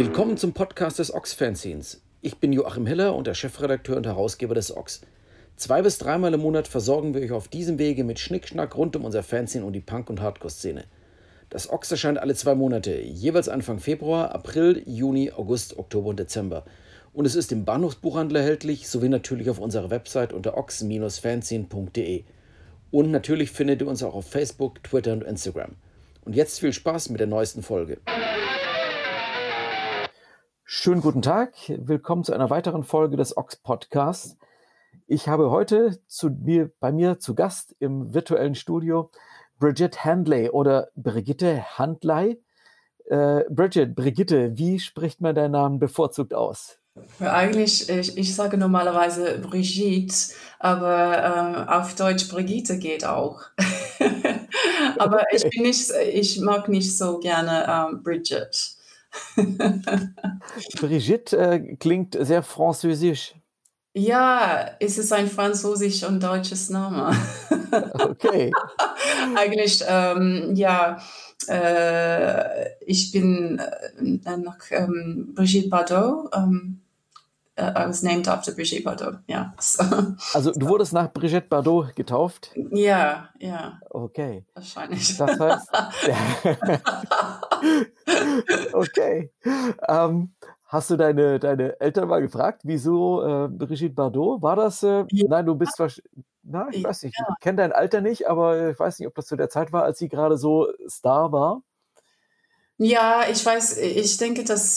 Willkommen zum Podcast des Ochs-Fanzines. Ich bin Joachim Hiller und der Chefredakteur und Herausgeber des Ochs. 2- bis 3-mal im Monat versorgen wir euch auf diesem Wege mit Schnickschnack rund um unser Fanzine und die Punk- und Hardcore-Szene. Das Ochs erscheint alle 2 Monate, jeweils Anfang Februar, April, Juni, August, Oktober und Dezember. Und es ist im Bahnhofsbuchhandel erhältlich, sowie natürlich auf unserer Website unter ox-fanzine.de. Und natürlich findet ihr uns auch auf Facebook, Twitter und Instagram. Und jetzt viel Spaß mit der neuesten Folge. Schönen guten Tag, willkommen zu einer weiteren Folge des Ochs Podcasts. Ich habe heute bei mir zu Gast im virtuellen Studio Brigitte Handley oder Brigitte Handley. Brigitte, wie spricht man deinen Namen bevorzugt aus? Ja, eigentlich, ich sage normalerweise Brigitte, aber auf Deutsch Brigitte geht auch. Aber Okay. ich mag nicht so gerne Bridget. Brigitte klingt sehr französisch. Ja, es ist ein französisch und deutsches Name. Okay. Eigentlich, ja, ich bin nach Brigitte Bardot. I was named after Brigitte Bardot, ja. So. Also du wurdest nach Brigitte Bardot getauft? Ja, Okay. wahrscheinlich. Das heißt, okay. Hast du deine Eltern mal gefragt, wieso Brigitte Bardot? War das? Ja, Nein, du bist wahrscheinlich. Na, ich weiß nicht. Ich ja. kenne dein Alter nicht, aber ich weiß nicht, ob das zu der Zeit war, als sie gerade so Star war. Ja, ich weiß, ich denke, dass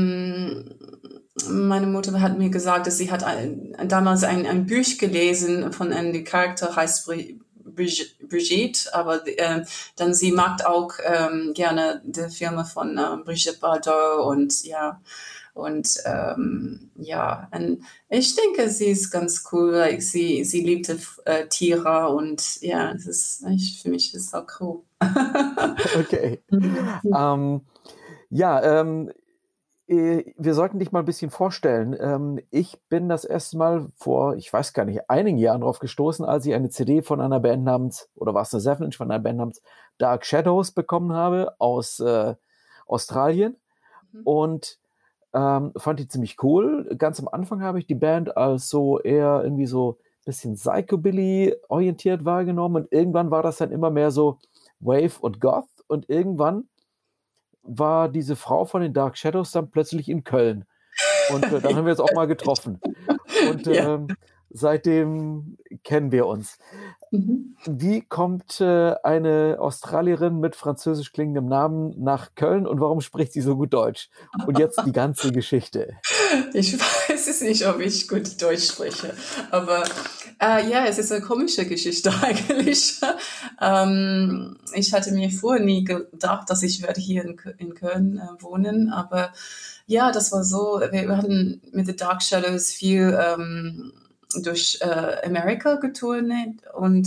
meine Mutter hat mir gesagt, dass sie hat damals ein Buch gelesen von einem Charakter, heißt Brigitte, aber dann sie mag auch gerne die Filme von Brigitte Bardot und ja, und ich denke, sie ist ganz cool. Like, sie liebte Tiere und ja, für mich ist es auch cool. Okay. Ja, wir sollten dich mal ein bisschen vorstellen. Ich bin das erste Mal vor, ich weiß gar nicht, einigen Jahren drauf gestoßen, als ich eine CD von einer Band namens, oder war es eine 7-Inch von einer Band namens Dark Shadows bekommen habe aus Australien und fand die ziemlich cool. Ganz am Anfang habe ich die Band als so eher irgendwie so ein bisschen Psychobilly orientiert wahrgenommen und irgendwann war das dann immer mehr so Wave und Goth und irgendwann war diese Frau von den Dark Shadows dann plötzlich in Köln. Und dann haben wir uns auch mal getroffen. Und Ja. seitdem kennen wir uns. Mhm. Wie kommt eine Australierin mit französisch klingendem Namen nach Köln und warum spricht sie so gut Deutsch? Und jetzt die ganze Geschichte. Ich weiß es nicht, ob ich gut Deutsch spreche, aber ja, es ist eine komische Geschichte eigentlich. Ich hatte mir vorher nie gedacht, dass ich werde hier in Köln wohnen, aber ja, das war so. Wir hatten mit The Dark Shadows viel durch Amerika getourt und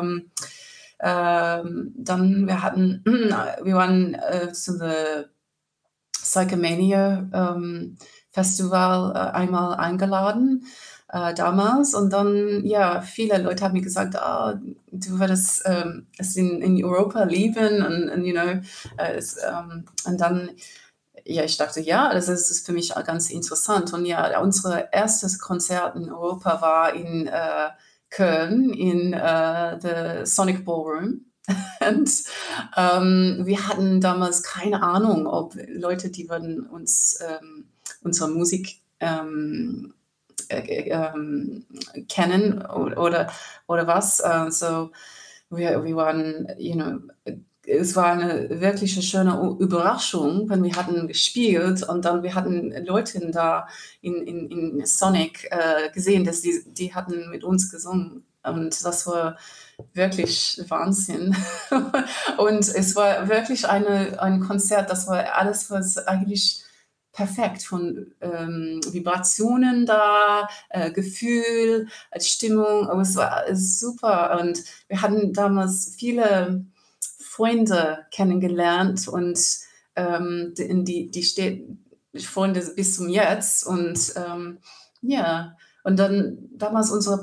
dann wir waren zu der Psychomania Festival einmal eingeladen damals und dann, ja, viele Leute haben mir gesagt, du würdest es in Europa lieben und und dann, ja, ich dachte, ja, das ist für mich ganz interessant und ja, unser erstes Konzert in Europa war in Köln in the Sonic Ballroom. Und wir hatten damals keine Ahnung, ob Leute, die würden uns unsere Musik kennen oder was. So wir waren, es war eine wirkliche schöne Überraschung, wenn wir hatten gespielt und dann wir hatten Leute da in Sonic gesehen, dass die hatten mit uns gesungen und das war wirklich Wahnsinn. Und es war wirklich ein Konzert, das war alles, was eigentlich perfekt von Vibrationen da, Gefühl, Stimmung, aber es war super. Und wir hatten damals viele Freunde kennengelernt und die stehen Freunde bis zum Jetzt. Und ja, und dann damals unsere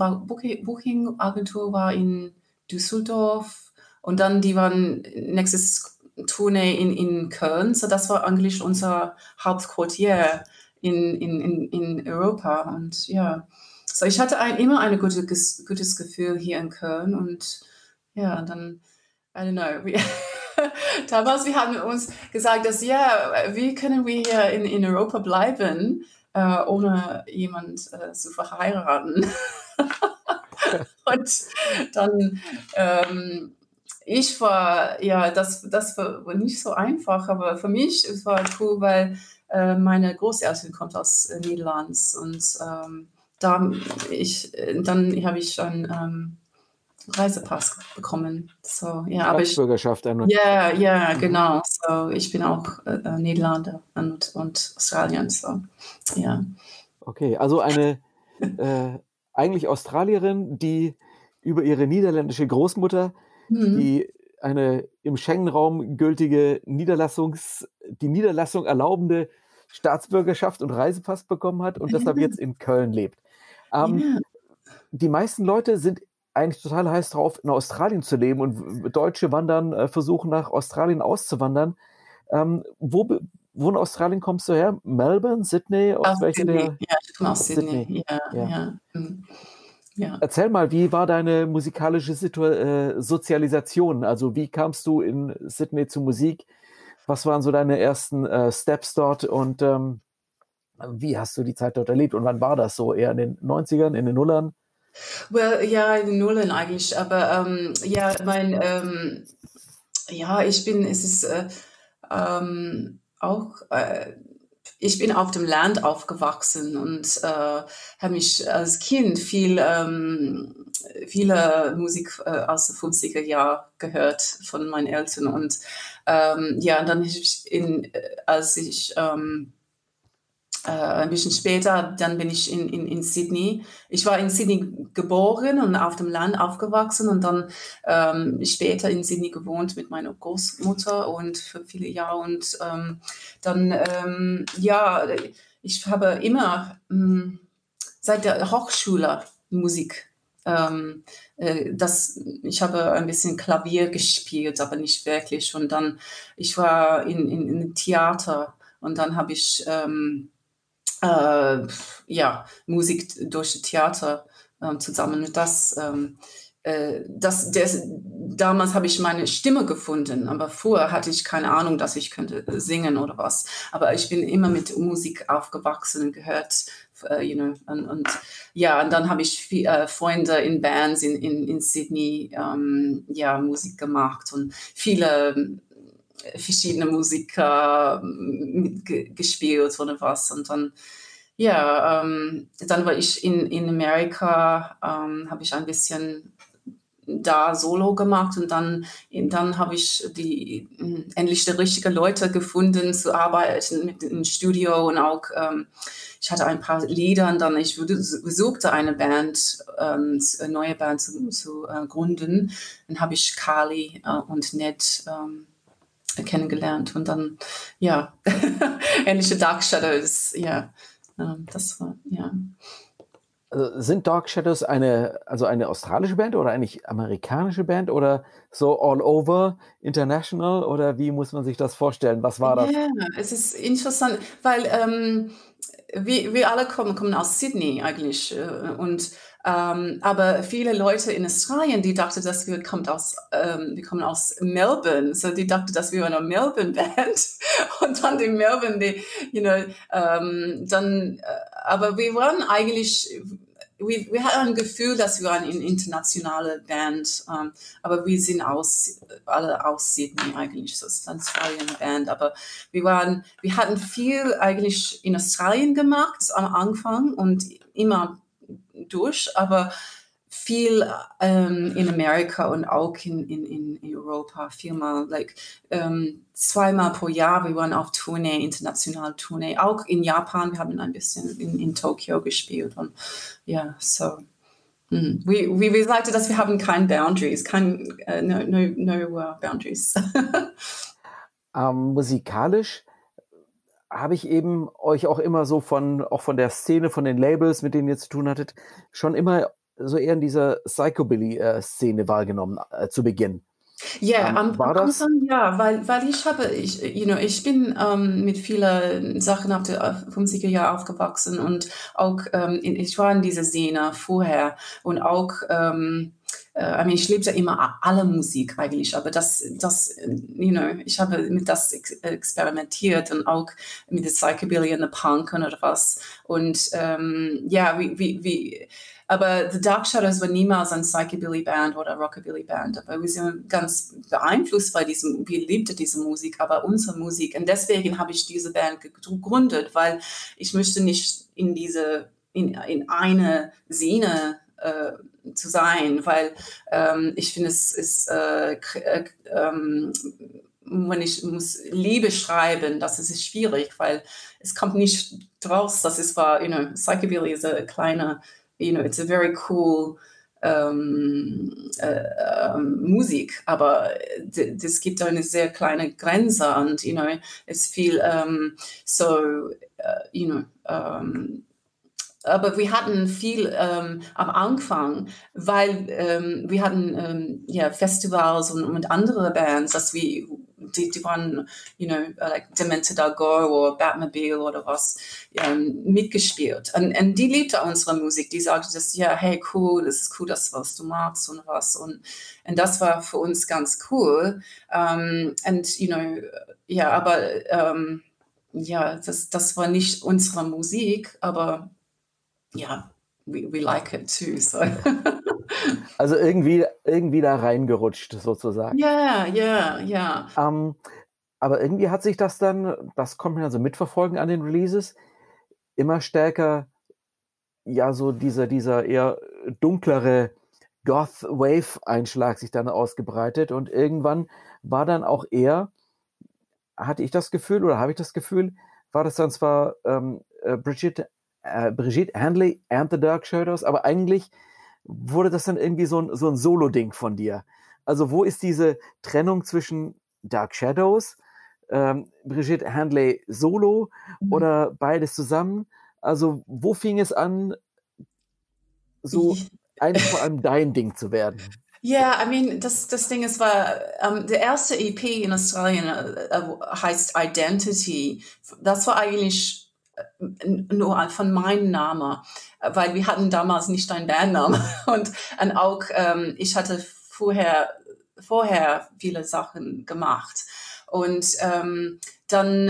Booking-Agentur war in Düsseldorf und dann die waren nächstes Tournee in Köln. So das war eigentlich unser Hauptquartier in Europa. Und ja, so ich hatte immer ein gutes Gefühl hier in Köln. Und ja, dann, I don't know. Damals, wir haben uns gesagt, dass ja, wie können wir hier in Europa bleiben, ohne jemand zu verheiraten. Und dann, ja, das war nicht so einfach, aber für mich es war cool, weil meine Großeltern kommt aus Niederlanden und dann habe ich einen Reisepass bekommen. So, ja, aber Staatsbürgerschaft. ja, Mhm. genau. So, ich bin auch Niederlande und Australien. So, ja. Okay, also eine eigentlich Australierin, die über ihre niederländische Großmutter, Mhm. die eine im Schengen-Raum gültige die Niederlassung erlaubende Staatsbürgerschaft und Reisepass bekommen hat und deshalb jetzt in Köln lebt. Ja. Die meisten Leute sind eigentlich total heiß drauf, in Australien zu leben und Deutsche versuchen nach Australien auszuwandern. Wo in Australien kommst du her? Melbourne, Sydney? Aus Aus welcher Sydney. der? Ja, ich komme aus Sydney. Sydney. Ja, Ja. ja. Ja. Erzähl mal, wie war deine musikalische Sozialisation? Also wie kamst du in Sydney zur Musik? Was waren so deine ersten Steps dort und wie hast du die Zeit dort erlebt? Und wann war das so? Eher in den 90ern, in den Nullern? Well, ja, in den Nullen eigentlich, aber ja, es ist auch, ich bin auf dem Land aufgewachsen und habe mich als Kind viele Musik aus den 50er Jahren gehört von meinen Eltern und ja, dann als ich ein bisschen später, dann bin ich in Sydney. Ich war in Sydney geboren und auf dem Land aufgewachsen und dann später in Sydney gewohnt mit meiner Großmutter und für viele Jahre. Und dann, ja, ich habe immer seit der Hochschule Musik. Ich habe ein bisschen Klavier gespielt, aber nicht wirklich. Und dann, ich war in Theater und dann habe ich ja, Musik durch Theater zusammen. Damals habe ich meine Stimme gefunden, aber vorher hatte ich keine Ahnung, dass ich könnte singen oder was. Aber ich bin immer mit Musik aufgewachsen und gehört, und ja, und dann habe ich Freunde in Bands in Sydney, ja, Musik gemacht und viele verschiedene Musiker gespielt oder was. Und dann, ja, dann war ich in Amerika, habe ich ein bisschen da Solo gemacht und dann habe ich endlich die richtigen Leute gefunden zu arbeiten mit im Studio und auch ich hatte ein paar Lieder und dann ich besuchte eine Band, eine neue Band zu gründen. Dann habe ich Carly und Ned kennengelernt und dann, ja, ähnliche Dark Shadows, ja, das war, ja. Also sind Dark Shadows eine australische Band oder eigentlich amerikanische Band oder so all over international oder wie muss man sich das vorstellen? Was war das? Ja, es ist interessant, weil wir alle kommen aus Sydney eigentlich aber viele Leute in Australien, die dachten, dass wir kommen aus Melbourne, so die dachten, dass wir eine Melbourne-Band und dann die Melbourne, aber wir waren eigentlich, wir hatten ein Gefühl, dass wir eine internationale Band, aber wir sind alle aus Sydney eigentlich, so ist eine Australien-Band, aber wir hatten viel eigentlich in Australien gemacht am Anfang und immer durch, aber viel in Amerika und auch in Europa, vielmal, zweimal pro Jahr, wir waren auf Tournee, international Tournee, auch in Japan, wir haben ein bisschen in Tokio gespielt und ja, so. Wir sagten, dass wir haben keine Boundaries, no boundaries. Musikalisch habe ich eben euch auch immer so auch von der Szene, von den Labels, mit denen ihr zu tun hattet, schon immer so eher in dieser Psychobilly-Szene wahrgenommen zu Beginn. Ja, am War das? Anfang ja, weil ich bin, mit vielen Sachen auf der 50er Jahre aufgewachsen und auch, ich war in dieser Szene vorher und auch, ich liebte immer alle Musik eigentlich, aber ich habe mit das experimentiert und auch mit der Psychobilly und der Punk oder was. Und ja, aber The Dark Shadows war niemals ein Psychobilly-Band oder Rockabilly-Band, aber wir sind ganz beeinflusst bei diesem, wir liebten diese Musik, aber unsere Musik. Und deswegen habe ich diese Band gegründet, weil ich möchte nicht in eine Szene zu sein, weil ich finde, es ist, wenn ich muss Liebe schreiben, das ist schwierig, weil es kommt nicht draus, dass es war, Psychobilly ist eine kleine, it's a very cool Musik, aber das gibt eine sehr kleine Grenze und, es ist viel aber wir hatten viel am Anfang, weil wir hatten ja, Festivals und andere Bands, die waren, like Demented Agor oder Batmobile oder was, mitgespielt. Und die liebte unsere Musik. Die sagte, dass, ja, hey, cool, das ist cool, was du magst und was. Und das war für uns ganz cool. Und, ja, aber ja, das war nicht unsere Musik, aber yeah, we like it too. So Also irgendwie da reingerutscht sozusagen. yeah. Aber irgendwie hat sich das dann, das konnte man also mitverfolgen an den Releases, immer stärker, ja, so dieser eher dunklere Goth-Wave-Einschlag sich dann ausgebreitet und irgendwann war dann auch eher, hatte ich das Gefühl oder habe ich das Gefühl, war das dann zwar Brigitte Handley and the Dark Shadows, aber eigentlich wurde das dann irgendwie so ein Solo-Ding von dir. Also wo ist diese Trennung zwischen Dark Shadows, Brigitte Handley solo oder beides zusammen? Also wo fing es an, so eigentlich vor allem dein Ding zu werden? Yeah, I mean, das Ding ist, war, der erste EP in Australien heißt Identity. Das war eigentlich nur von meinem Namen, weil wir hatten damals nicht einen Bandnamen. Und auch, ich hatte vorher viele Sachen gemacht. Und dann,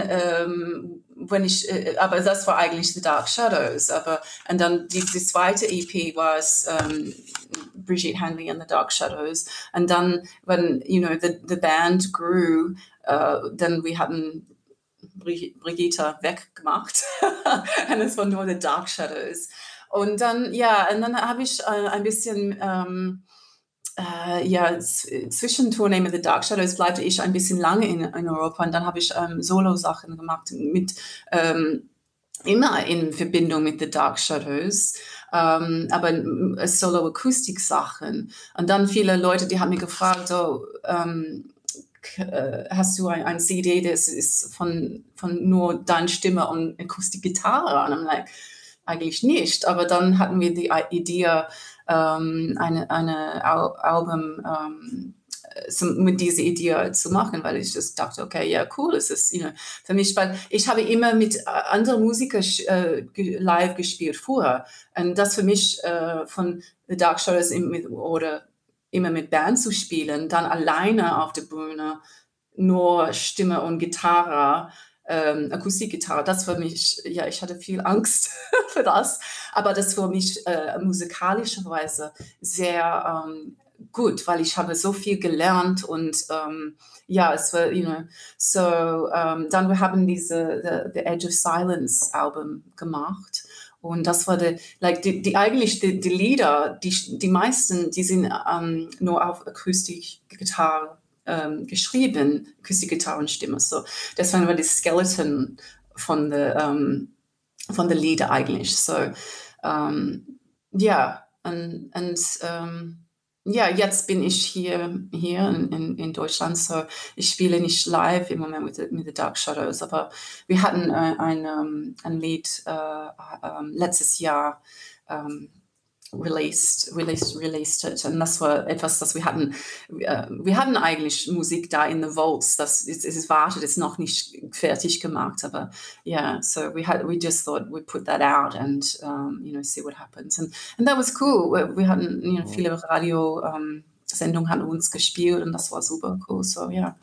aber das war eigentlich The Dark Shadows. Und dann die zweite EP war es Brigitte Handley and the Dark Shadows. Und dann, when the band grew, dann wir hatten Brigitte weggemacht und es war nur The Dark Shadows. Und dann, ja, und dann habe ich ein bisschen Zwischentournee mit The Dark Shadows bleibte ich ein bisschen lange in Europa und dann habe ich Solo-Sachen gemacht mit immer in Verbindung mit The Dark Shadows, aber Solo-Akustik-Sachen. Und dann viele Leute, die haben mich gefragt, so, hast du ein CD, das ist von nur deiner Stimme und Akustikgitarre? Und I'm like, eigentlich nicht. Aber dann hatten wir die Idee, eine Album mit dieser Idee zu machen, weil ich just dachte, okay, ja, cool, es ist für mich, weil ich habe immer mit anderen Musikern live gespielt vorher. Und das für mich von The Dark Shadows oder immer mit Band zu spielen, dann alleine auf der Bühne, nur Stimme und Gitarre, Akustikgitarre, das für mich, ja, ich hatte viel Angst für das, aber das für mich musikalischerweise sehr gut, weil ich habe so viel gelernt und ja, es war, dann wir haben The Edge of Silence Album gemacht. Und das war eigentlich die Lieder, die meisten, die sind nur auf Akustikgitarre geschrieben, Akustikgitarrenstimme. So, deswegen war die Skeleton von der Lieder eigentlich. So, ja, ja, jetzt bin ich hier in Deutschland, so ich spiele nicht live im Moment mit The Dark Shadows, aber wir hatten ein Lied letztes Jahr released it. Und das war etwas, das wir hatten. Wir hatten eigentlich Musik da in the vaults. Es wartet, ist noch nicht fertig gemacht, aber yeah. So we just thought we'd put that out and see what happens. And that was cool. Wir hatten viele Sendungen haben uns gespielt und das war super cool. So ja.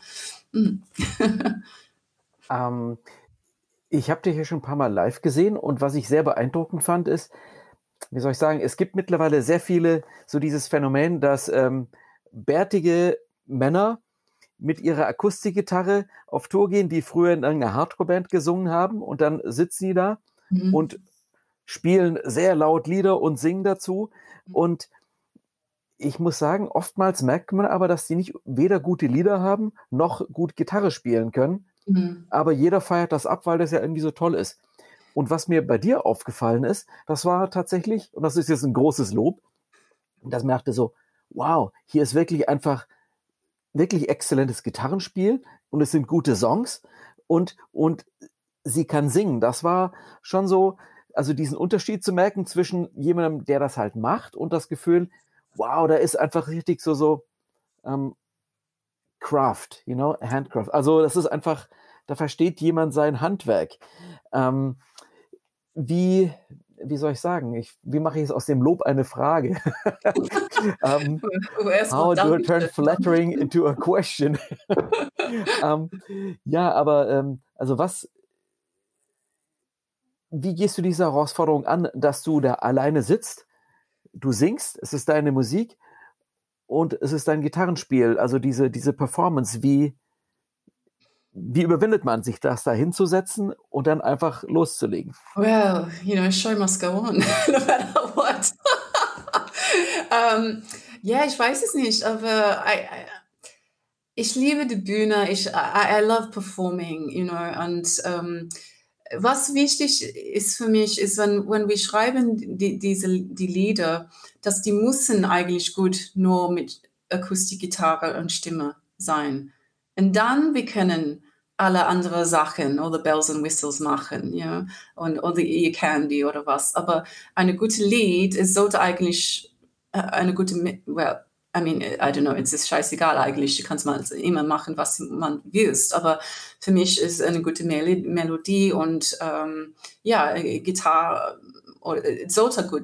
Ich habe dich ja schon ein paar Mal live gesehen und was ich sehr beeindruckend fand ist, wie soll ich sagen, es gibt mittlerweile sehr viele, so dieses Phänomen, dass bärtige Männer mit ihrer Akustikgitarre auf Tour gehen, die früher in irgendeiner Hardcore-Band gesungen haben und dann sitzen die da und spielen sehr laut Lieder und singen dazu. Und ich muss sagen, oftmals merkt man aber, dass die nicht weder gute Lieder haben, noch gut Gitarre spielen können. Aber jeder feiert das ab, weil das ja irgendwie so toll ist. Und was mir bei dir aufgefallen ist, das war tatsächlich, und das ist jetzt ein großes Lob, dass man dachte so, wow, hier ist wirklich einfach wirklich exzellentes Gitarrenspiel und es sind gute Songs und sie kann singen. Das war schon so, also diesen Unterschied zu merken zwischen jemandem, der das halt macht und das Gefühl, wow, da ist einfach richtig so Craft, Handcraft. Also das ist einfach, da versteht jemand sein Handwerk. Wie soll ich sagen? Wie mache ich es aus dem Lob eine Frage? How do I turn flattering into a question? Ja, aber also wie gehst du diese Herausforderung an, dass du da alleine sitzt, du singst, es ist deine Musik und es ist dein Gitarrenspiel, also diese Performance, wie überwindet man sich das, da hinzusetzen und dann einfach loszulegen? Well, show must go on, no matter what. Ja, ich weiß es nicht, aber ich liebe die Bühne, I love performing, und was wichtig ist für mich, ist, wenn wir schreiben die Lieder, dass die müssen eigentlich gut nur mit Akustikgitarre und Stimme sein. Und dann wir können alle andere Sachen oder Bells and Whistles machen, ja, oder Ear Candy oder was. Aber eine gute Lied, es sollte eigentlich eine gute, well, I mean, I don't know, es ist scheißegal eigentlich, du kannst mal immer machen, was man willst, aber für mich ist eine gute Melodie und Gitarre sollte gut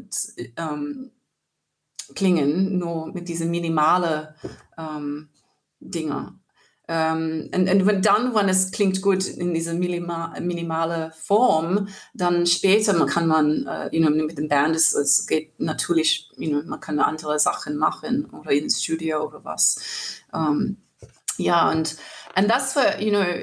klingen, nur mit diesen minimalen Dinger. Und wenn es klingt gut in dieser minimale Form, dann später kann man, mit dem Band, es geht natürlich, man kann andere Sachen machen oder ins Studio oder was. Ja, und das war,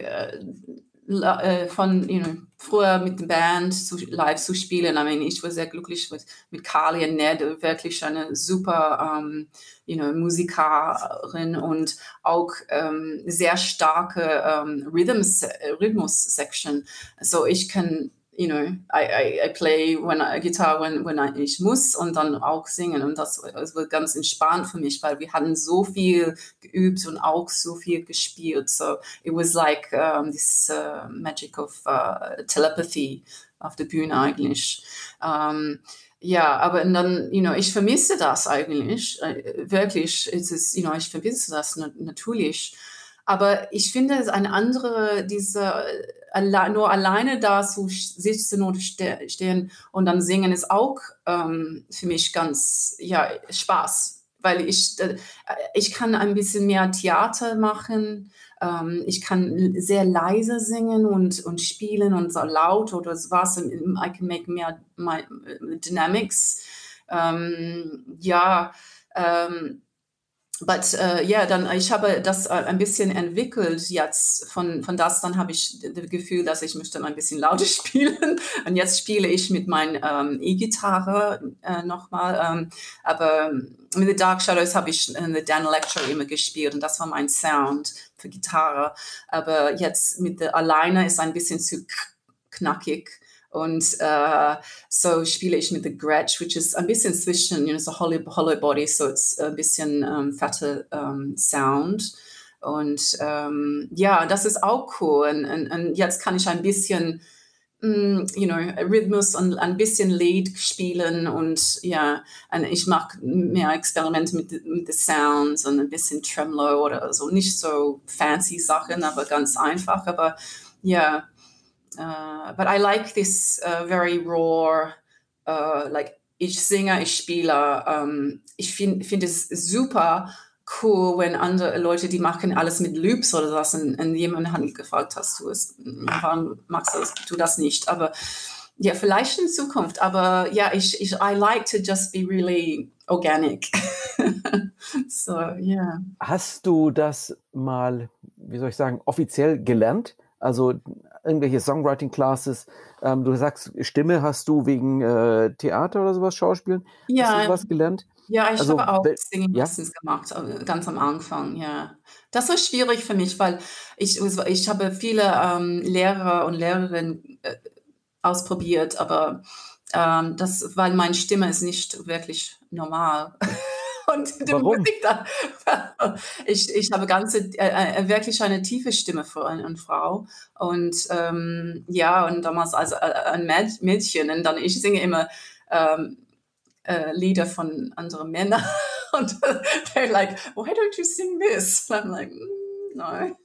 von, früher mit der Band live zu spielen. I mean, ich war sehr glücklich mit Carly und Ned, wirklich eine super, Musikerin und auch sehr starke Rhythmus-Section. So ich kann, I play Guitar when ich muss und dann auch singen und das wird ganz entspannt für mich, weil wir hatten so viel geübt und auch so viel gespielt. So it was like this magic of telepathy auf der Bühne eigentlich. Ja, aber dann, ich vermisse das eigentlich, wirklich, ich vermisse das natürlich. Aber ich finde es eine andere, nur alleine da zu sitzen und stehen und dann singen ist auch für mich ganz, Spaß, weil ich kann ein bisschen mehr Theater machen, ich kann sehr leise singen und spielen und so laut oder was, I can make mehr dynamics, dann ich habe das ein bisschen entwickelt jetzt von das, dann habe ich das Gefühl, dass ich möchte ein bisschen lauter spielen und jetzt spiele ich mit meiner E-Gitarre nochmal, aber mit The Dark Shadows habe ich The Dan Electro immer gespielt und das war mein Sound für Gitarre, aber jetzt mit der alleine ist ein bisschen zu knackig. Und so spiele ich mit The Gretsch, which is ein bisschen zwischen, so hollow body, so it's ein bisschen fette Sound. Und das ist auch cool. Und jetzt kann ich ein bisschen Rhythmus und ein bisschen Lied spielen und ja, und ich mache mehr Experimente mit den Sounds und ein bisschen Tremolo oder so, nicht so fancy Sachen, aber ganz einfach, aber ja, but I like this very raw, like ich singe, ich spiele. Ich find es super cool, wenn andere Leute, die machen alles mit Loops oder was und jemand hat mich gefragt, warum machst du das nicht? Aber ja, vielleicht in Zukunft. Aber ja, I like to just be really organic. So, yeah. Hast du das mal, wie soll ich sagen, offiziell gelernt? Also irgendwelche Songwriting-Classes? Du sagst, Stimme hast du wegen Theater oder sowas, Schauspielen? Hast du Ja, sowas gelernt? ja, ich Also, habe auch Singing ja, Lessons gemacht, ganz am Anfang, ja. Das war schwierig für mich, weil ich habe viele Lehrer und Lehrerinnen ausprobiert, aber weil meine Stimme ist nicht wirklich normal. Und du musst warum? dich da, ich habe wirklich eine tiefe Stimme für eine Frau. Und ja, und damals als ein Mädchen, und dann ich singe immer Lieder von anderen Männern. Und they're like, why don't you sing this? And I'm like, no.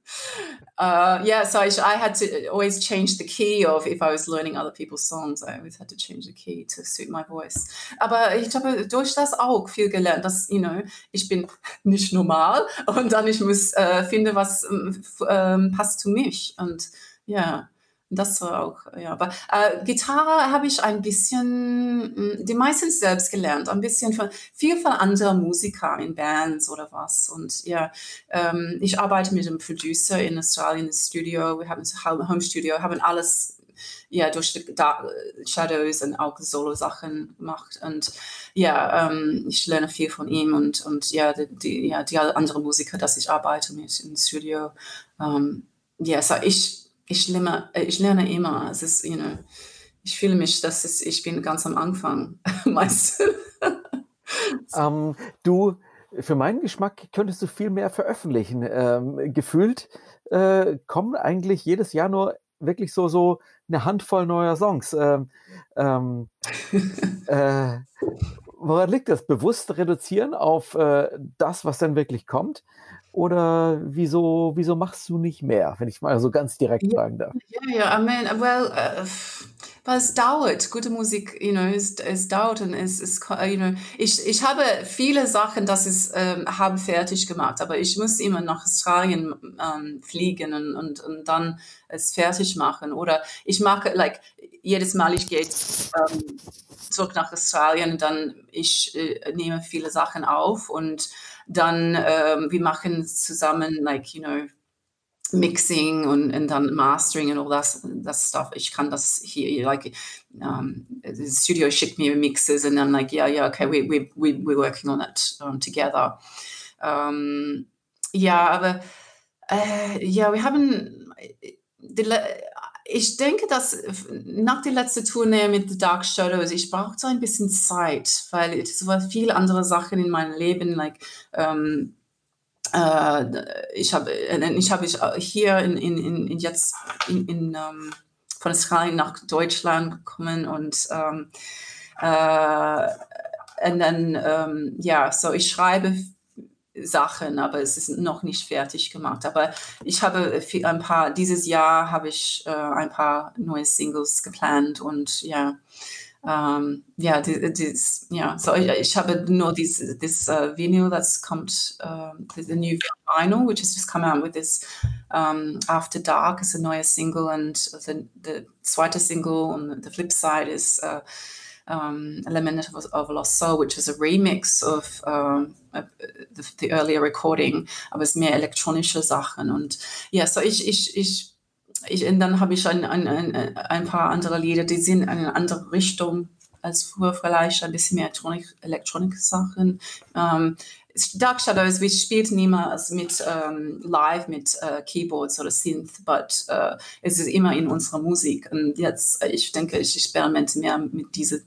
Yeah, so I had to always change the key of if I was learning other people's songs. I always had to change the key to suit my voice. Aber ich habe durch das auch viel gelernt, dass, ich bin nicht normal und dann ich muss finden, was passt zu mich. Und ja, das war auch, ja. Aber Gitarre habe ich ein bisschen, die meistens selbst gelernt, ein bisschen viel von anderen Musikern in Bands oder was. Und ja, ich arbeite mit einem Producer in Australien im Studio. Wir haben ein Home Studio, haben alles ja durch die Shadows und auch Solo-Sachen gemacht. Und ja, ich lerne viel von ihm und ja, die anderen Musiker, dass ich arbeite mit im Studio. Ja, so ich lerne immer. Es ist, ich fühle mich, ich bin ganz am Anfang meistens. Du, für meinen Geschmack könntest du viel mehr veröffentlichen. Gefühlt kommen eigentlich jedes Jahr nur wirklich so eine Handvoll neuer Songs. Woran liegt das? Bewusst reduzieren auf das, was dann wirklich kommt? Oder wieso machst du nicht mehr, wenn ich mal so ganz direkt Ja, fragen darf? ja, I mean, well, weil es dauert. Gute Musik, es dauert und ich habe viele Sachen, haben fertig gemacht, aber ich muss immer nach Australien fliegen und dann es fertig machen. Oder ich mache, like, jedes Mal ich gehe zurück nach Australien, dann ich nehme viele Sachen auf und dann wir machen zusammen, like, Mixing und dann Mastering und all das Stuff. Ich kann das hier, like, the studio schickt mir Mixes and then like, yeah, okay, we're working on it together. Ja, aber ja, wir haben ich denke, dass nach der letzten Tournee mit The Dark Shadows, ich brauchte ein bisschen Zeit, weil es war viele andere Sachen in meinem Leben, like, ich habe hier jetzt von Australien nach Deutschland gekommen und dann ja, so ich schreibe Sachen, aber es ist noch nicht fertig gemacht. Aber ich habe dieses Jahr habe ich ein paar neue Singles geplant und ja. Ja, so ich habe nur this vinyl that's kommt, the new vinyl, which has just come out with this After Dark is a neue Single and the zweite Single on the flip side is Element of a Lost Soul, which is a remix of the earlier recording, aber es ist mehr elektronische Sachen und ja, so und dann habe ich ein paar andere Lieder, die sind in eine andere Richtung als früher, vielleicht ein bisschen mehr Elektronik-Sachen. Dark Shadows, wir spielten immer live mit Keyboards oder Synth, but es ist immer in unserer Musik. Und jetzt, ich denke, ich experimente mehr mit diese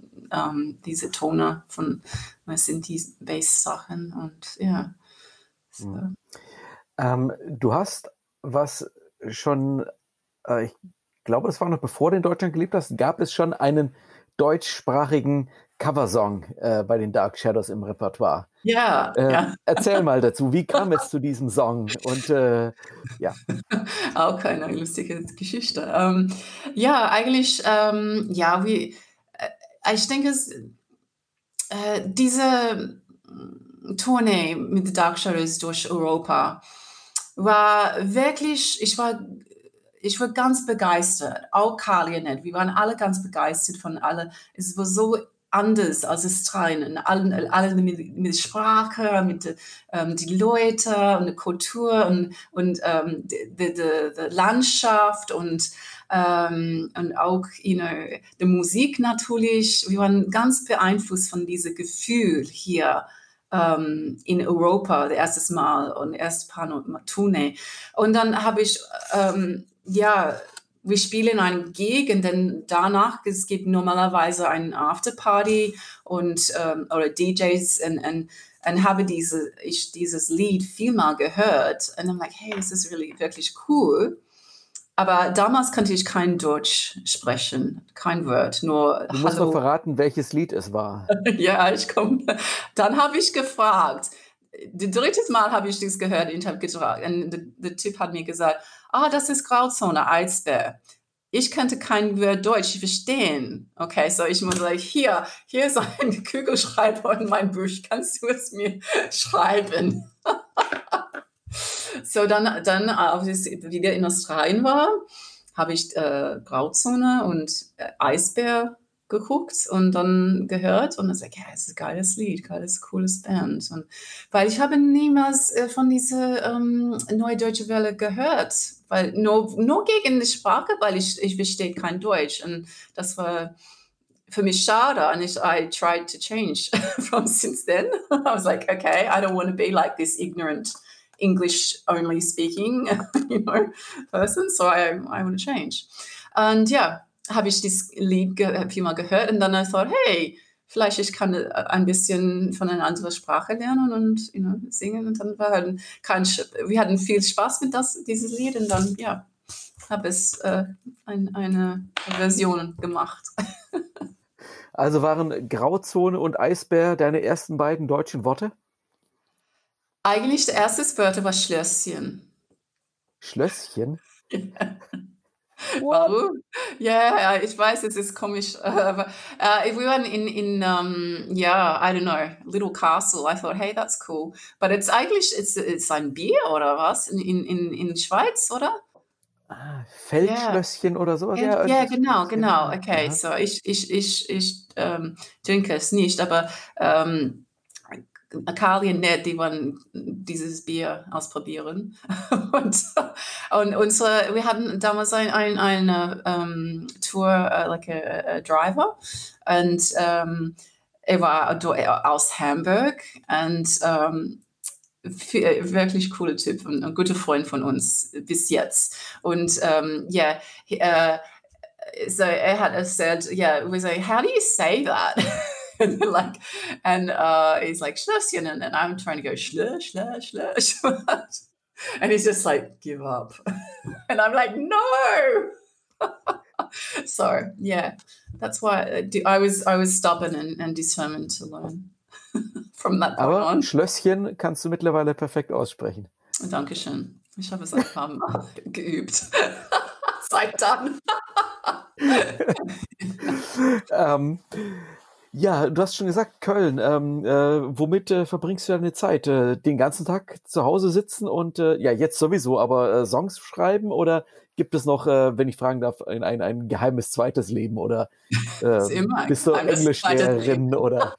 Tone von Synth-Bass-Sachen und ja. So. Du hast was schon, ich glaube, das war noch bevor du in Deutschland gelebt hast, gab es schon einen deutschsprachigen Coversong bei den Dark Shadows im Repertoire. Ja, ja. Erzähl mal dazu, wie kam es zu diesem Song? Und ja. Auch eine lustige Geschichte. Ja, eigentlich, ja, ich denke, diese Tournee mit The Dark Shadows durch Europa war wirklich, ich war ganz begeistert. Auch Carly und Ned, wir waren alle ganz begeistert von alle. Es war so anders als Australien. Alle mit Sprache, mit die Leute und die Kultur und die Landschaft und auch die Musik natürlich. Wir waren ganz beeinflusst von diesem Gefühl hier in Europa, das erste Mal und erst Tournee. Und dann habe ich, ja, wir spielen in einer Gegend, denn danach, es gibt normalerweise eine Afterparty und oder DJs und habe dieses Lied vielmal gehört und I'm like, hey, this is wirklich cool. Aber damals konnte ich kein Deutsch sprechen, kein Wort, nur Du musst noch Hallo. verraten, welches Lied es war. Ja, ich komme. Dann habe ich gefragt. Das dritte Mal habe ich das gehört und habe gefragt. Und der Typ hat mir gesagt, das ist Grauzone, Eisbär. Ich könnte kein Wort Deutsch verstehen. Okay, so ich muss sagen, hier ist ein Kugelschreiber in mein Buch. Kannst du es mir schreiben? So, als ich wieder in Australien war, habe ich Grauzone und Eisbär geguckt und dann gehört und dann sage ich, ja, es ist ein geiles Lied, cooles Band. Und, weil ich habe niemals von dieser Neue Deutsche Welle gehört, weil nur gegen die Sprache, weil ich verstehe kein Deutsch und das war für mich schade and I tried to change from since then. I was like, okay, I don't want to be like this ignorant English only speaking, person, so I want to change. Und ja, habe ich das Lied vielmal gehört und dann I thought, hey, vielleicht ich kann ein bisschen von einer anderen Sprache lernen und singen und dann war halt wir hatten viel Spaß mit dieses Lied und dann, ja, habe es eine Version gemacht. Also waren Grauzone und Eisbär deine ersten beiden deutschen Worte? Eigentlich das erste Wort war Schlösschen. Schlösschen? What? Warum? Ja, ich weiß, es ist komisch, aber we were yeah, I don't know, Little Castle. I thought, hey, that's cool. But it's ein Bier oder was? In Schweiz, oder? Ja, Feldschlösschen oder sowas? ja, Ja, ja, irgendwas genau, Schlösschen. genau. Okay, Aha. so ich trinke es nicht, aber Kali und Ned, die wollen dieses Bier ausprobieren. und wir hatten damals eine Tour, like a driver. Und er war aus Hamburg und wirklich cooler Typ und ein guter Freund von uns bis jetzt. Und ja, so er hat erzählt, yeah, we say, how do you say that? and he's like Schlösschen, and I'm trying to go schlö, schlö, schlö, schlö. And he's just like, give up. And I'm like, no. So yeah, that's why I was stubborn and determined to learn from that point Aber on. Schlösschen kannst du mittlerweile perfekt aussprechen. Dankeschön. Ich habe es ein paar Mal geübt. Seit dann. Ja, du hast schon gesagt, Köln. Womit verbringst du deine Zeit? Den ganzen Tag zu Hause sitzen und ja, jetzt sowieso, aber Songs schreiben oder gibt es noch, wenn ich fragen darf, ein geheimes zweites Leben oder Ist immer ein bist du geheimes zweites Englischlehrerin Leben. oder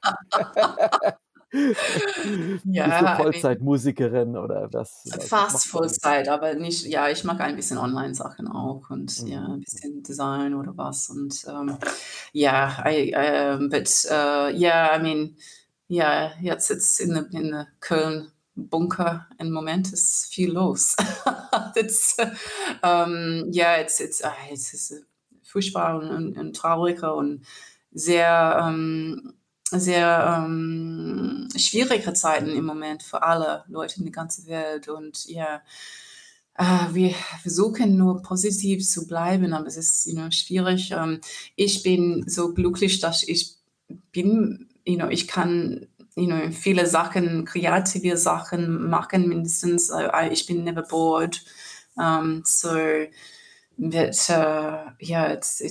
bist du Ja, I mean, Vollzeitmusikerin oder was fast machst du alles? Vollzeit, aber nicht, ja, ich mag ein bisschen Online-Sachen auch und ja, Mhm. ein bisschen Design oder was und ja, but yeah, I mean, ja, jetzt sitzt in the Köln Bunker im Moment ist viel los. it's, ja, es ist furchtbar und trauriger und sehr sehr schwierige Zeiten im Moment für alle Leute in der ganzen Welt und ja, Wir versuchen nur positiv zu bleiben, aber es ist, schwierig. Ich bin so glücklich, dass ich bin, ich kann, viele Sachen, kreative Sachen machen, mindestens. Ich bin never bored. So that, yeah,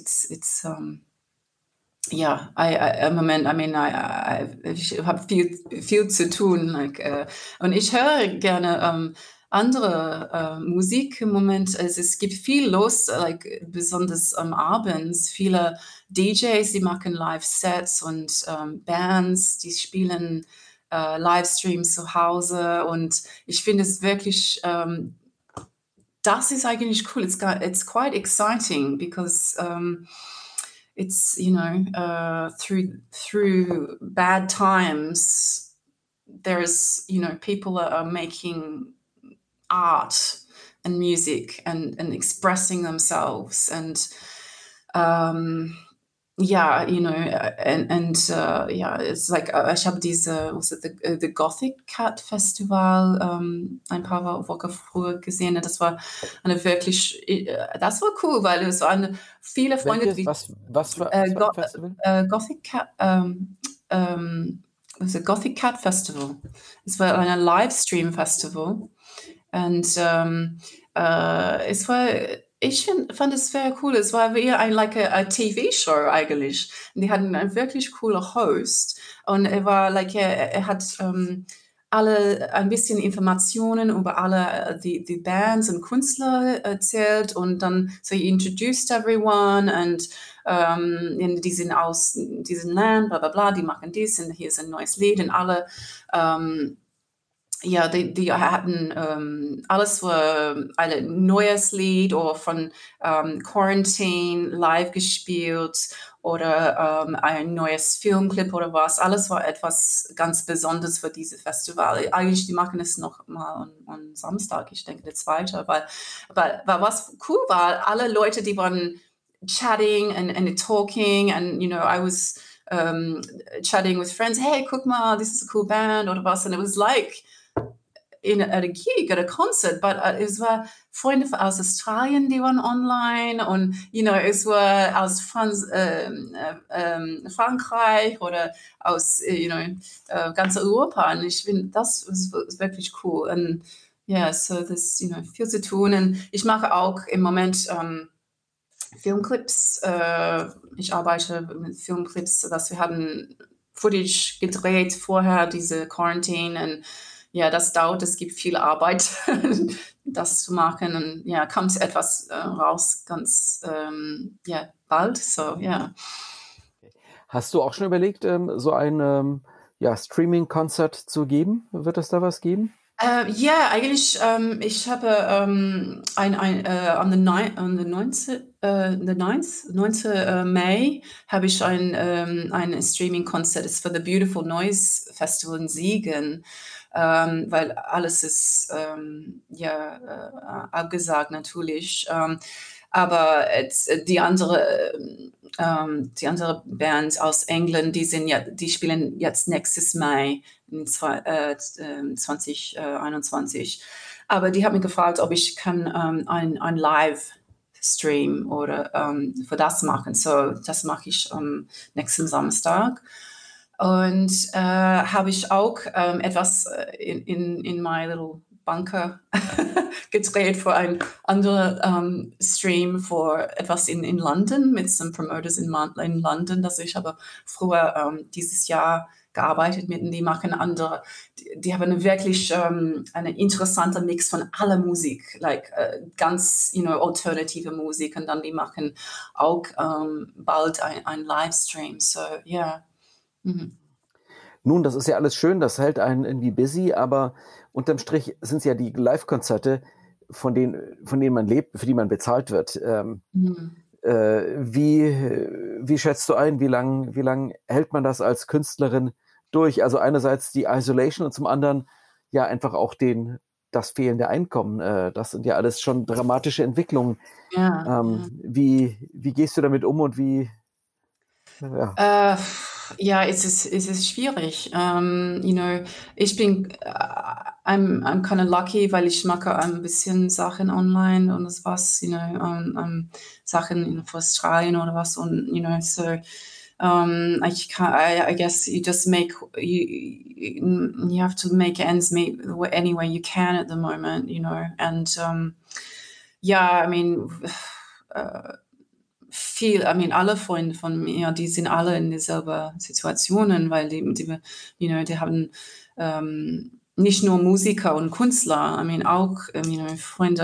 yeah, im Moment, ich habe viel zu tun. Und ich höre gerne andere Musik im Moment. Es gibt viel los, besonders abends. Viele DJs, die machen Live-Sets und Bands, die spielen Livestreams zu Hause. Und ich finde es wirklich, das ist eigentlich cool. It's quite exciting because it's through bad times there's people are making art and music and expressing themselves and yeah, yeah, it's like ich habe diese, was it, the Gothic Cat Festival ein paar Wochen früher gesehen. Das war eine wirklich, das war cool, weil es waren viele Freunde, Welches? die Was für ein Festival? Gothic Cat, was it, Gothic Cat Festival. Es war ein Livestream-Festival und es war, fand es sehr cool. Es war wie a TV-Show eigentlich. Und die hatten einen wirklich coolen Host. Und er war er hat alle ein bisschen Informationen über alle die Bands und Künstler erzählt und dann so he introduced everyone und die sind aus diesem Land, bla bla bla, die machen dies und hier ist ein neues Lied und alle ja, die hatten alles war ein neues Lied oder von Quarantine live gespielt oder ein neues Filmclip oder was. Alles war etwas ganz Besonderes für diese Festival. Eigentlich, die machen es noch mal am Samstag, ich denke, der zweite. Aber was cool war, alle Leute, die waren chatting and talking and, I was chatting with friends, hey, guck mal, this is a cool band oder was. And it was like at a gig, at a concert, but es war Freunde aus Australien, die waren online und, es war aus Frankreich oder aus, ganz Europa und ich finde, das ist wirklich cool und ja, so das, viel zu tun und ich mache auch im Moment Filmclips, ich arbeite mit Filmclips, dass wir haben Footage gedreht vorher, diese Quarantine und ja, das dauert, es gibt viel Arbeit, das zu machen und ja, kommt etwas raus ganz bald, so ja. Hast du auch schon überlegt, so ein Streaming-Konzert zu geben? Wird es da was geben? Ja, eigentlich, ich habe on the 9th May habe ich ein Streaming-Konzert, ist für the Beautiful Noise Festival in Siegen, weil alles ist abgesagt natürlich. Aber die andere Band aus England, die spielen jetzt nächstes Mai in 2021. Aber die haben mich gefragt, ob ich kann ein Live-Stream oder für das machen. So, das mache ich am nächsten Samstag. Und habe ich auch etwas in my little Bunker gedreht für ein anderer Stream für etwas in London mit some Promoters in London. Also ich habe früher dieses Jahr gearbeitet mit und die machen andere, die haben wirklich eine interessante Mix von aller Musik, ganz, alternative Musik und dann die machen auch bald ein Livestream. So, yeah. Mhm. Nun, das ist ja alles schön, das hält einen irgendwie busy, aber unterm Strich sind es ja die Live-Konzerte, von denen man lebt, für die man bezahlt wird. Wie schätzt du ein, wie lang hält man das als Künstlerin durch? Also einerseits die Isolation und zum anderen ja einfach auch das fehlende Einkommen. Das sind ja alles schon dramatische Entwicklungen. Ja, Wie gehst du damit um und wie? Ja. Ja, es ist schwierig. Ich bin, I'm kind of lucky, weil ich mache ein bisschen Sachen online und das was, Sachen in Australien oder was und, so, I guess you just you have to make ends meet any way you can at the moment, and, yeah, I mean, uh, alle Freunde von mir, die sind alle in dieselben Situationen, weil die haben nicht nur Musiker und Künstler, auch Freunde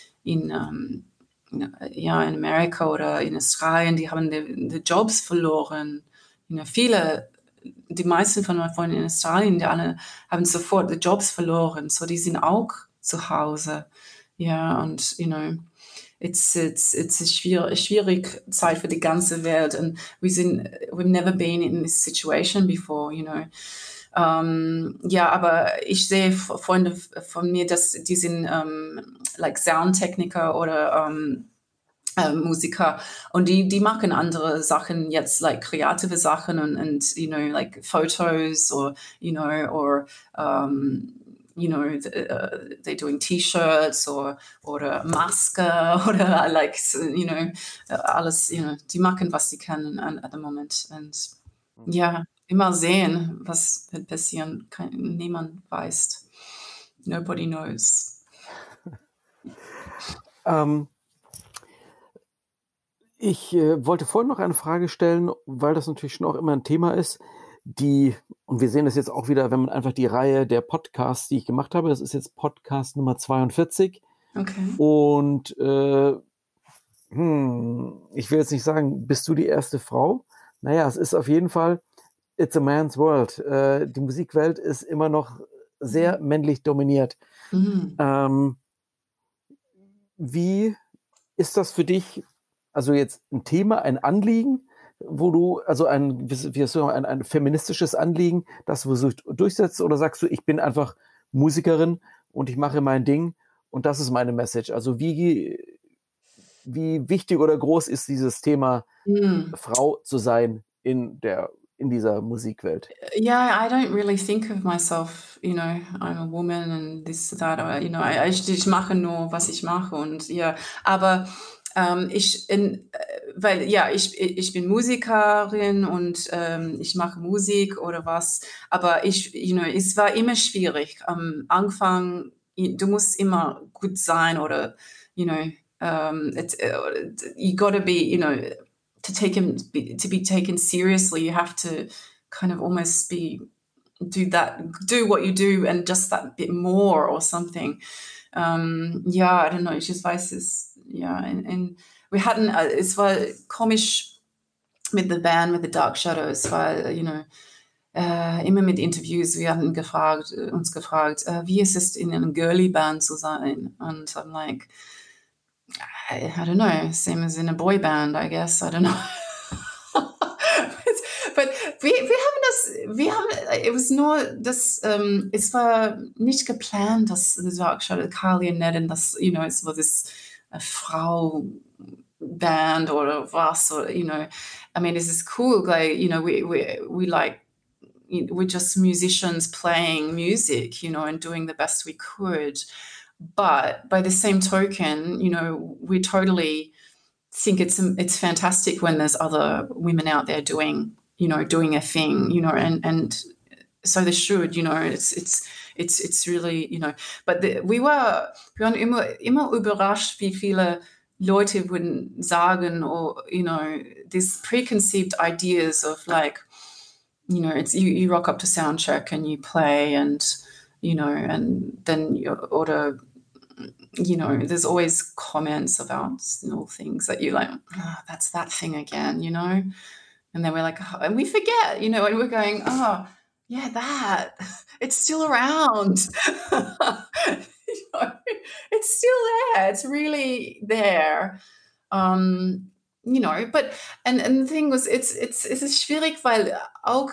in Amerika oder in Australien, die haben die Jobs verloren. Die meisten von meinen Freunden in Australien, die alle haben sofort die Jobs verloren, so die sind auch zu Hause. Ja, und it's a schwierig Zeit für die ganze Welt, and we've never been in this situation before, Ja, aber ich sehe Freunde von mir, dass die sind like Soundtechniker oder Musiker und die machen andere Sachen jetzt, like kreative Sachen und like Photos or or they're doing T-Shirts oder Maske oder like alles, die machen, was sie können at the moment. Und ja, immer sehen, was wird passieren. Niemand weiß. Nobody knows. Ich wollte vorhin noch eine Frage stellen, weil das natürlich schon auch immer ein Thema ist, und wir sehen das jetzt auch wieder, wenn man einfach die Reihe der Podcasts, die ich gemacht habe, das ist jetzt Podcast Nummer 42. Okay. Und ich will jetzt nicht sagen, bist du die erste Frau? Naja, es ist auf jeden Fall, it's a man's world. Die Musikwelt ist immer noch sehr männlich dominiert. Wie ist das für dich, also jetzt ein Thema, ein Anliegen, wo du, also ein feministisches Anliegen, das du so durchsetzt, oder sagst du, ich bin einfach Musikerin und ich mache mein Ding und das ist meine Message? Also wie wichtig oder groß ist dieses Thema, Frau zu sein in dieser Musikwelt? Yeah, I don't really think of myself, I'm a woman and this, that, or, ich mache nur, was ich mache und ja, aber weil ja, ich bin Musikerin und ich mache Musik oder was, aber es war immer schwierig. Am Anfang, du musst immer gut sein oder, you gotta be, to be taken seriously, you have to kind of almost do what you do and just that bit more or something. Ja, I don't know, ich weiß es, ja, wir hatten, es war komisch mit der Band, mit The Dark Shadows, weil, immer mit Interviews, wir hatten uns gefragt, wie ist es in einer Girly Band zu sein? Und I'm like, I don't know, same as in a boy band, I guess, I don't know. But es war nicht geplant, dass The Dark Shadow, Carly und Ned, dass, es war das Frau-Band oder was, oder, I mean, this is cool, like, we like, we're just musicians playing music, and doing the best we could. But by the same token, we totally think it's fantastic when there's other women out there doing a thing, and so they should, it's really, but wir waren immer überrascht, wie viele Leute würden sagen, or, these preconceived ideas of like, it's you rock up to sound check and you play and, and then oder there's always comments about things that you're like, oh, that's that thing again, and then we're like, oh, and we forget, and we're going, oh, yeah, that it's still around. It's still there. It's really there. But and the thing was, es ist schwierig, weil auch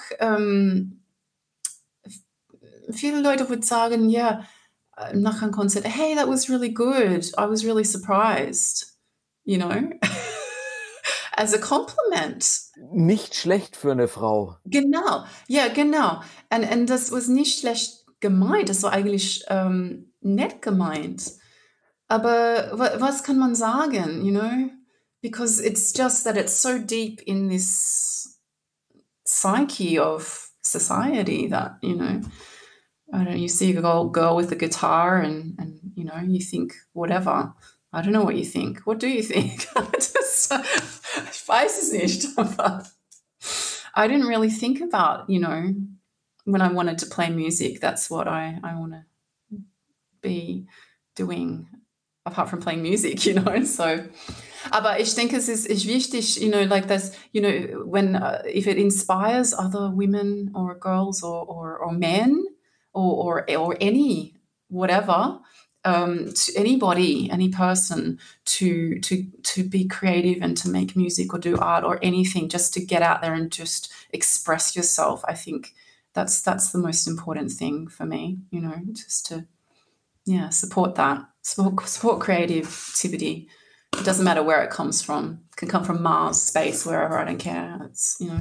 viele Leute würden sagen, ja, nach einem Konzert, hey, that was really good. I was really surprised, as a compliment. Nicht schlecht für eine Frau. Genau, ja, genau. Und das was nicht schlecht gemeint, das war eigentlich nett gemeint. Aber was kann man sagen, you know? Because it's just that it's so deep in this psyche of society that, you know, I don't know, you see a girl with a guitar and you know, you think whatever. I don't know what you think. What do you think? Ich weiß es nicht. Aber I didn't really think about, you know, when I wanted to play music, that's what I want to be doing apart from playing music, you know. So, aber ich denke, es ist wichtig, you know, like this, you know, when if it inspires other women or girls or men or any whatever, to anybody, any person to be creative and to make music or do art or anything, just to get out there and just express yourself. I think that's the most important thing for me, you know, just to support that, support creativity. It doesn't matter where it comes from. It can come from Mars, space, wherever. I don't care. It's, you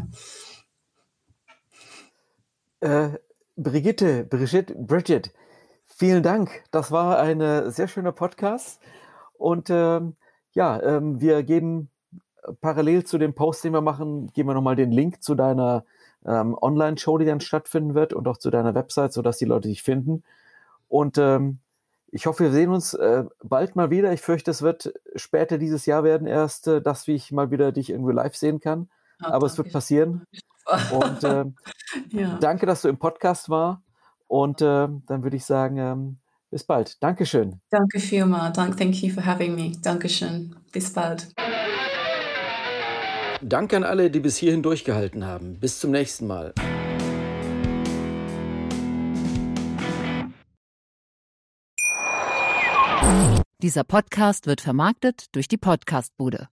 know. Bridget, vielen Dank. Das war ein sehr schöner Podcast. Und wir geben parallel zu dem Post, den wir machen, geben wir nochmal den Link zu deiner Online-Show, die dann stattfinden wird und auch zu deiner Website, sodass die Leute dich finden. Und ich hoffe, wir sehen uns bald mal wieder. Ich fürchte, es wird später dieses Jahr werden erst, dass ich mal wieder dich irgendwie live sehen kann. Aber es wird passieren. Und danke, dass du im Podcast warst. Und dann würde ich sagen, bis bald. Dankeschön. Danke vielmals. Thank you for having me. Dankeschön. Bis bald. Danke an alle, die bis hierhin durchgehalten haben. Bis zum nächsten Mal. Dieser Podcast wird vermarktet durch die Podcast-Bude.